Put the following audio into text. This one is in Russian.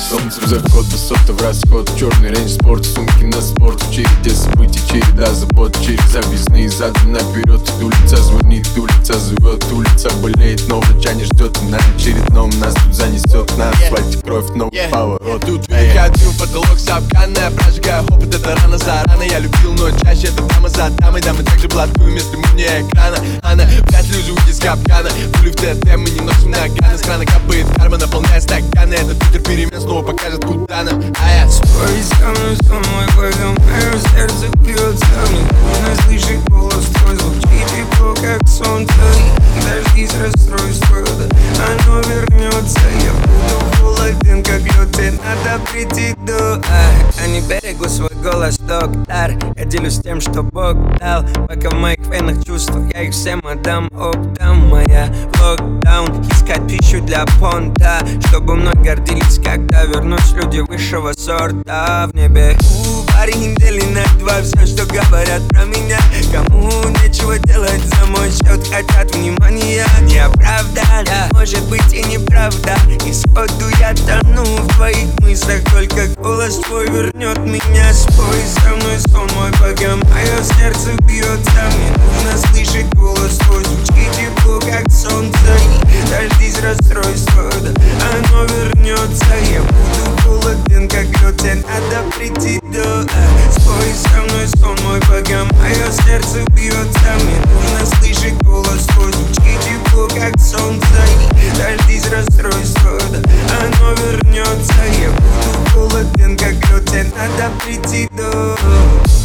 Солнце в заход, высота в расход. Черный рейндж спорт, сумки на спорт. В череде событий, череда забот. Через объездные зады наперед. Улица звонит, улица зовет. Улица болеет, но врача не ждет. И на очередном нас тут занесет. На асфальте кровь, новый поворот. Тут выходил в потолок сапкана. Прожигаю опыт, это рано за рано. Я любил, но чаще это дама за дамой. Дамы также блаткуем, если мы вне экрана. Она вряд ли уже уйдет с капкана. Пули в ТТ, мы не носим наганы. С крана капает карма, наполняя стаканы. Этот ветер перемен снова покажет, куда нам. Спой со мной, мой богом, мое сердце бьется. Мне нужно слышать голос твой, звучит тепло, как солнце. Дождись расстройства, оно вернется. Я буду холоден, как лед, тебе надо прийти до. Я не берегу свой голос, доктор. Я делюсь тем, что Бог дал. Пока в моих венах чувства, я их всем отдам. Оптом моя локдаун. Искать пищу для понта, чтобы мной гордились, когда вернусь люди высшего сорта в небе. Парень недели на два, все, что говорят про меня. Кому нечего делать за мой счет, хотят внимания. Неправда, да, может быть и неправда. И сходу я тону в твоих мыслях, только голос твой вернет меня. Спой со мной сон мой, пока мое сердце бьется. Мне нужно слышать голос твой, звучит тепло, как солнце. Дождись расстройства, да, оно вернется. Я буду холоден, как лед, тебе надо прийти до. Спой со мной сон мой, пока мое сердце бьется. Мне нужно слышать голос твой, звучит тепло, как солнце. Дождись расстройства, да, оно вернется. Я буду холоден, как лед, тебе надо прийти до.